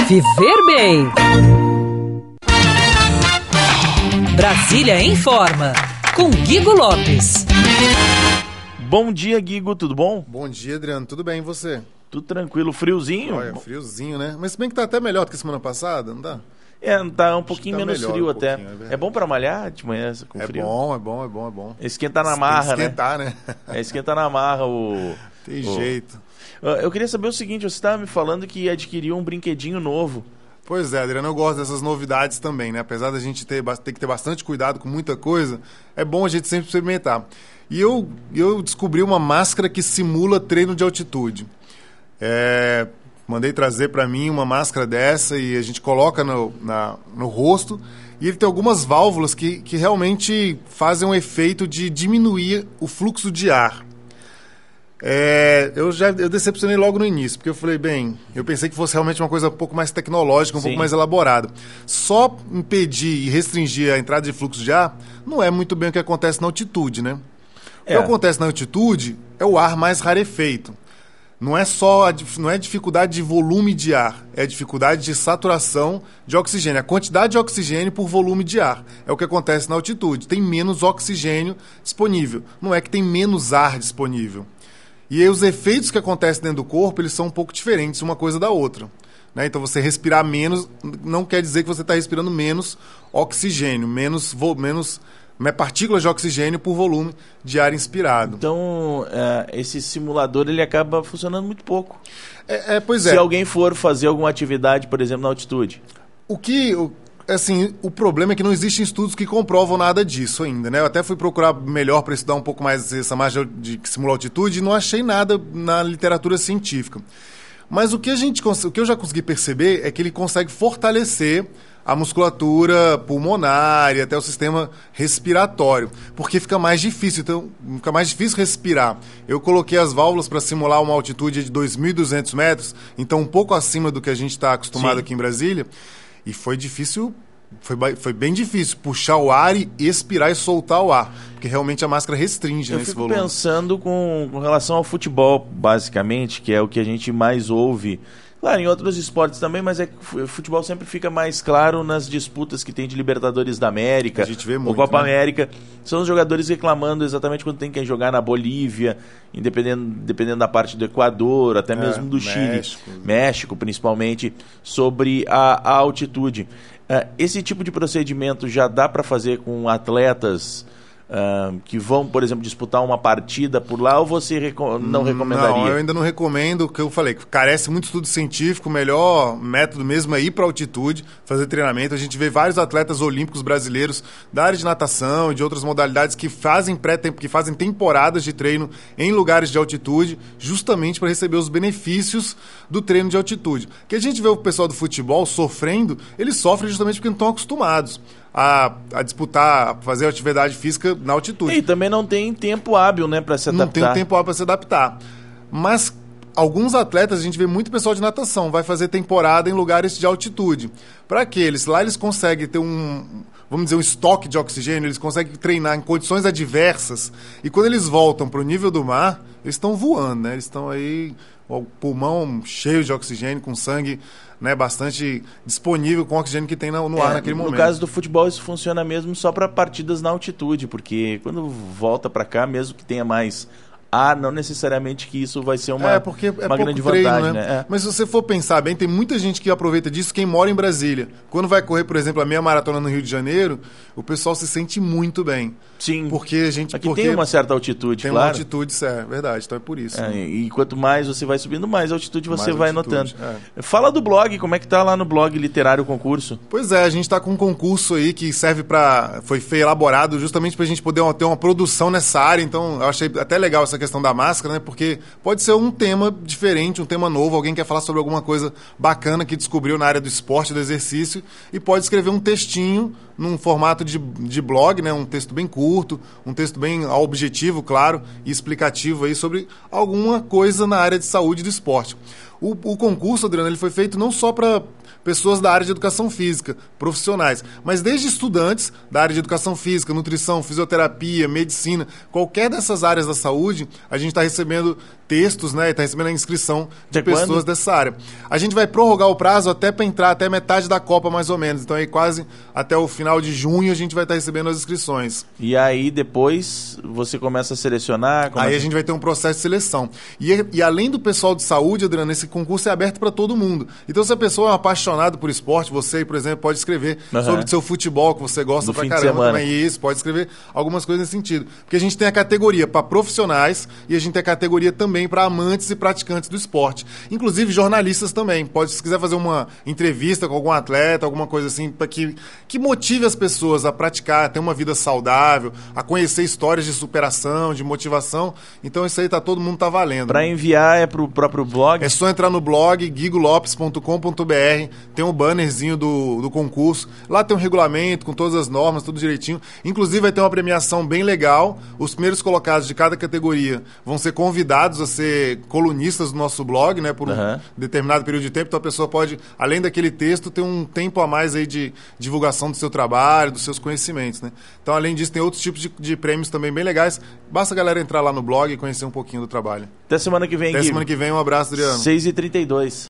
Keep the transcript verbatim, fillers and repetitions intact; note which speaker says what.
Speaker 1: Viver bem. Brasília em Forma, com Guigo Lopes.
Speaker 2: Bom dia, Guigo, tudo bom?
Speaker 3: Bom dia, Adriano, tudo bem e você?
Speaker 2: Tudo tranquilo, friozinho?
Speaker 3: Olha, friozinho, né? Mas se bem que tá até melhor do que semana passada, não tá?
Speaker 2: É, tá um pouquinho tá menos
Speaker 3: melhor,
Speaker 2: frio
Speaker 3: um
Speaker 2: até.
Speaker 3: é,
Speaker 2: é bom pra malhar de manhã com
Speaker 3: é
Speaker 2: frio?
Speaker 3: É bom, é bom, é bom, é bom.
Speaker 2: Esquentar na marra,
Speaker 3: esquentar, né?
Speaker 2: né? É esquentar na marra o...
Speaker 3: Tem
Speaker 2: o...
Speaker 3: jeito.
Speaker 2: Eu queria saber o seguinte, você estava me falando que adquiriu um brinquedinho novo.
Speaker 3: Pois é, Adriano, eu gosto dessas novidades também, né? Apesar da gente ter, ter que ter bastante cuidado com muita coisa, é bom a gente sempre experimentar. E eu, eu descobri uma máscara que simula treino de altitude. É, mandei trazer para mim uma máscara dessa e a gente coloca no, na, no rosto e ele tem algumas válvulas que, que realmente fazem um efeito de diminuir o fluxo de ar. É, eu já eu decepcionei logo no início, porque eu falei, bem, eu pensei que fosse realmente uma coisa um pouco mais tecnológica, um
Speaker 2: Sim.
Speaker 3: pouco mais elaborada. Só impedir e restringir a entrada de fluxo de ar não é muito bem o que acontece na altitude, né? O
Speaker 2: É.
Speaker 3: que acontece na altitude é o ar mais rarefeito. Não é só a, não é dificuldade de volume de ar, é dificuldade de saturação de oxigênio. A quantidade de oxigênio por volume de ar é o que acontece na altitude. Tem menos oxigênio disponível. Não é que tem menos ar disponível. E aí os efeitos que acontecem dentro do corpo, eles são um pouco diferentes uma coisa da outra. Né? Então você respirar menos não quer dizer que você está respirando menos oxigênio, menos, vo, menos partículas de oxigênio por volume de ar inspirado.
Speaker 2: Então, é, esse simulador ele acaba funcionando muito pouco.
Speaker 3: É, é, pois é.
Speaker 2: Se alguém for fazer alguma atividade, por exemplo, na altitude.
Speaker 3: O que... O... Assim, o problema é que não existem estudos que comprovam nada disso ainda, né? Eu até fui procurar melhor para estudar um pouco mais essa margem de que simula altitude e não achei nada na literatura científica. Mas o que, a gente, o que eu já consegui perceber é que ele consegue fortalecer a musculatura pulmonar e até o sistema respiratório, porque fica mais difícil, então fica mais difícil respirar. Eu coloquei as válvulas para simular uma altitude de dois mil e duzentos metros, então um pouco acima do que a gente está acostumado
Speaker 2: Sim.
Speaker 3: aqui em Brasília. E foi difícil, foi, foi bem difícil puxar o ar e expirar e soltar o ar, porque realmente a máscara restringe
Speaker 2: Eu
Speaker 3: nesse
Speaker 2: fico
Speaker 3: volume.
Speaker 2: pensando com, com relação ao futebol, basicamente, que é o que a gente mais ouve. Claro, em outros esportes também, mas é que o futebol sempre fica mais claro nas disputas que tem de Libertadores da América,
Speaker 3: A gente vê
Speaker 2: ou
Speaker 3: muito,
Speaker 2: Copa
Speaker 3: né?
Speaker 2: América. São os jogadores reclamando exatamente quando tem que jogar na Bolívia, dependendo, dependendo da parte do Equador, até
Speaker 3: É,
Speaker 2: mesmo do
Speaker 3: México.
Speaker 2: Chile, México principalmente, sobre a, a altitude. Uh, esse tipo de procedimento já dá para fazer com atletas Uh, que vão, por exemplo, disputar uma partida por lá, ou você reco- não recomendaria?
Speaker 3: Não, eu ainda não recomendo, o que eu falei, carece muito estudo científico, o melhor método mesmo é ir para altitude, fazer treinamento. A gente vê vários atletas olímpicos brasileiros da área de natação e de outras modalidades que fazem pré-tempo, que fazem temporadas de treino em lugares de altitude, justamente para receber os benefícios do treino de altitude. Que a gente vê o pessoal do futebol sofrendo, eles sofrem justamente porque não estão acostumados A, a disputar, a fazer atividade física na altitude.
Speaker 2: E também não tem tempo hábil, né, para se adaptar.
Speaker 3: Não tem um tempo hábil para se adaptar. Mas alguns atletas, a gente vê muito pessoal de natação, vai fazer temporada em lugares de altitude. Para aqueles, lá eles conseguem ter um, vamos dizer, um estoque de oxigênio, eles conseguem treinar em condições adversas. E quando eles voltam para o nível do mar, eles estão voando, né? Eles estão aí, o pulmão cheio de oxigênio, com sangue, né, bastante disponível com o oxigênio que tem no, no
Speaker 2: É,
Speaker 3: ar naquele
Speaker 2: no
Speaker 3: momento.
Speaker 2: No caso do futebol, isso funciona mesmo só para partidas na altitude, porque quando volta para cá, mesmo que tenha mais ar, não necessariamente que isso vai ser uma,
Speaker 3: é, porque é
Speaker 2: uma
Speaker 3: pouco
Speaker 2: grande
Speaker 3: treino,
Speaker 2: vantagem.
Speaker 3: né?
Speaker 2: Né? É.
Speaker 3: Mas se você for pensar bem, tem muita gente que aproveita disso, quem mora em Brasília. Quando vai correr, por exemplo, a meia maratona no Rio de Janeiro, o pessoal se sente muito bem.
Speaker 2: Sim,
Speaker 3: porque a gente
Speaker 2: aqui
Speaker 3: porque
Speaker 2: tem uma certa altitude,
Speaker 3: tem
Speaker 2: claro.
Speaker 3: uma altitude, isso é verdade, então é por isso.
Speaker 2: É,
Speaker 3: né?
Speaker 2: e quanto mais você vai subindo, mais altitude você
Speaker 3: Mais
Speaker 2: vai
Speaker 3: altitude,
Speaker 2: notando.
Speaker 3: é.
Speaker 2: Fala do blog, como é que tá lá no blog Literário Concurso?
Speaker 3: Pois é, a gente está com um concurso aí que serve para foi foi elaborado justamente para a gente poder uma, ter uma produção nessa área. Então, eu achei até legal essa questão da máscara, né? Porque pode ser um tema diferente, um tema novo. Alguém quer falar sobre alguma coisa bacana que descobriu na área do esporte, do exercício, e pode escrever um textinho num formato de, de blog, né? Um texto bem curto, um texto bem objetivo, claro, e explicativo aí sobre alguma coisa na área de saúde e do esporte. O, o concurso, Adriano, ele foi feito não só para pessoas da área de educação física, profissionais. Mas desde estudantes da área de educação física, nutrição, fisioterapia, medicina, qualquer dessas áreas da saúde, a gente está recebendo textos, né? Está recebendo a inscrição de
Speaker 2: Até
Speaker 3: pessoas
Speaker 2: quando?
Speaker 3: dessa área. A gente vai prorrogar o prazo até para entrar até metade da Copa, mais ou menos. Então aí quase até o final de junho a gente vai estar recebendo as inscrições.
Speaker 2: E aí depois você começa a selecionar? Começa...
Speaker 3: Aí a gente vai ter um processo de seleção. E, e além do pessoal de saúde, Adriano, esse concurso é aberto para todo mundo. Então se a pessoa é um apaixonado por esporte, você, por exemplo, pode escrever
Speaker 2: Uhum.
Speaker 3: sobre o seu futebol, que você gosta
Speaker 2: Do
Speaker 3: pra
Speaker 2: fim de
Speaker 3: caramba
Speaker 2: semana.
Speaker 3: também. Isso, pode escrever algumas coisas nesse sentido. Porque a gente tem a categoria para profissionais e a gente tem a categoria também para amantes e praticantes do esporte. Inclusive jornalistas também. Pode, se quiser fazer uma entrevista com algum atleta, alguma coisa assim, para que, que motive as pessoas a praticar, a ter uma vida saudável, a conhecer histórias de superação, de motivação. Então isso aí tá, todo mundo tá valendo.
Speaker 2: Para
Speaker 3: né?
Speaker 2: enviar é pro próprio blog?
Speaker 3: É só entrar no blog guigo lopes ponto com ponto b r, tem um bannerzinho do, do concurso. Lá tem um regulamento com todas as normas, tudo direitinho. Inclusive vai ter uma premiação bem legal. Os primeiros colocados de cada categoria vão ser convidados a ser colunistas do nosso blog, né, por um
Speaker 2: Uhum.
Speaker 3: determinado período de tempo. Então a pessoa pode, além daquele texto, ter um tempo a mais aí de divulgação do seu trabalho, dos seus conhecimentos, né? Então, além disso, tem outros tipos de, de prêmios também bem legais. Basta a galera entrar lá no blog e conhecer um pouquinho do trabalho.
Speaker 2: Até semana que vem,
Speaker 3: Até
Speaker 2: Gui.
Speaker 3: semana que vem, um abraço, Adriano.
Speaker 2: seis e trinta e dois.